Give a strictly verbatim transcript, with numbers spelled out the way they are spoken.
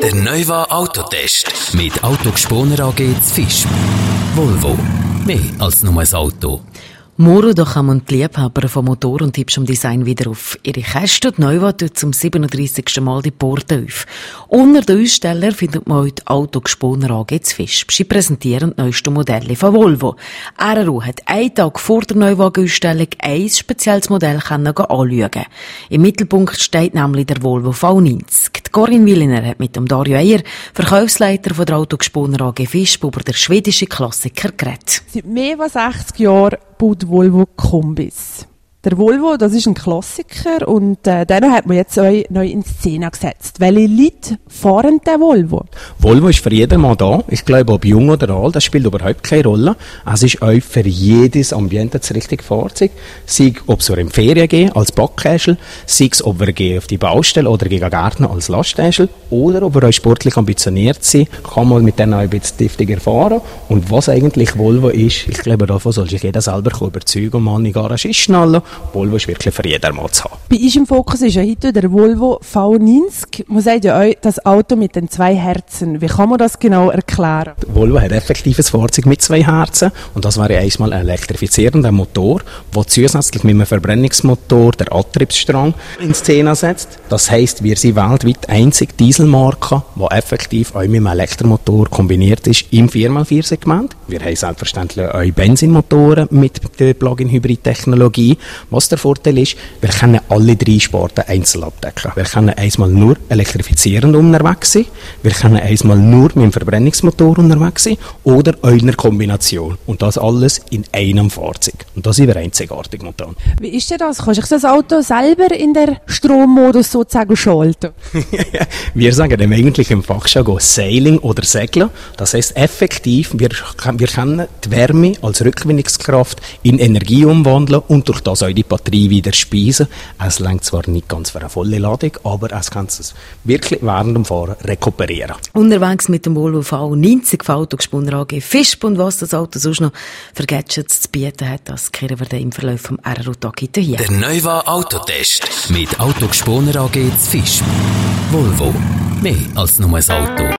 Der Neuwa Autotest mit Autogesponer A G zu Fisch. Volvo. Mehr als nur ein Auto. Morgen da kommen die Liebhaber von Motor- und hübschem Design wieder auf ihre Käste. Die Neuwa tut zum siebenunddreissigsten Mal die Porte auf. Unter den Ausstellern findet man heute Autogesponer A G zu Fisch. Sie präsentieren die neuesten Modelle von Volvo. R R U hat einen Tag vor der Neuwagen-Ausstellung ein spezielles Modell anschauen. Im Mittelpunkt steht nämlich der Volvo V neunzig. Die Corinne Williner hat mit dem Dario Eier, Verkaufsleiter von der Autogesponer A G Fisch, über den schwedischen Klassiker geredet. Seit mehr als sechzig Jahren baut Volvo Kombis. Der Volvo, das ist ein Klassiker und äh, den hat man jetzt neu, neu in Szene gesetzt. Welche Leute fahren den Volvo? Volvo ist für jeden mal da. Ich glaube, ob jung oder alt, das spielt überhaupt keine Rolle. Es ist auch für jedes Ambiente das richtige Fahrzeug. Sei ob es in Ferien gehen als Backkäschel, sei es ob wir gehen auf die Baustelle oder gegen Gärtner als Lasttäschel oder ob wir auch sportlich ambitioniert sind, kann man mit denen auch ein bisschen deftiger fahren. Und was eigentlich Volvo ist, ich glaube, davon soll sich jeder selber überzeugen und mal in die Garage schnallen. Volvo ist wirklich für jedermann zu haben. Bei uns im Fokus ist ja heute der Volvo V neunzig. Man sagt ja auch, das Auto mit den zwei Herzen. Wie kann man das genau erklären? Volvo hat effektiv ein Fahrzeug mit zwei Herzen und das wäre einmal ein elektrifizierender Motor, der zusätzlich mit einem Verbrennungsmotor den Antriebsstrang in Szene setzt. Das heisst, wir sind weltweit einzig Dieselmarke, die effektiv auch mit einem Elektromotor kombiniert ist im vier mal vier Segment. Wir haben selbstverständlich auch Benzinmotoren mit der Plug-in-Hybrid-Technologie. Was der Vorteil ist, wir können alle drei Sparten einzeln abdecken. Wir können einmal nur elektrifizierend unterwegs sein, wir können einmal nur mit dem Verbrennungsmotor unterwegs sein oder einer Kombination. Und das alles in einem Fahrzeug. Und da sind wir einzigartig momentan. Wie ist denn das? Kannst du das Auto selber in der Strommodus sozusagen schalten? Wir sagen dem eigentlich im Fachjargon Sailing oder Segeln. Das heisst effektiv, wir, wir können die Wärme als Rückgewinnungskraft in Energie umwandeln und durch das auch die Batterie wieder speisen. Es reicht zwar nicht ganz für eine volle Ladung, aber es kann es wirklich während dem Fahren rekuperieren. Unterwegs mit dem Volvo V neunzig von Autogesponer A G Fisch und was das Auto sonst noch für Gadgets zu bieten hat, das kehren wir dann im Verlauf vom R R U-Tag hier. Der Neuwa Autotest mit Autogesponer A G zu Fisch. Volvo. Mehr als nur ein Auto.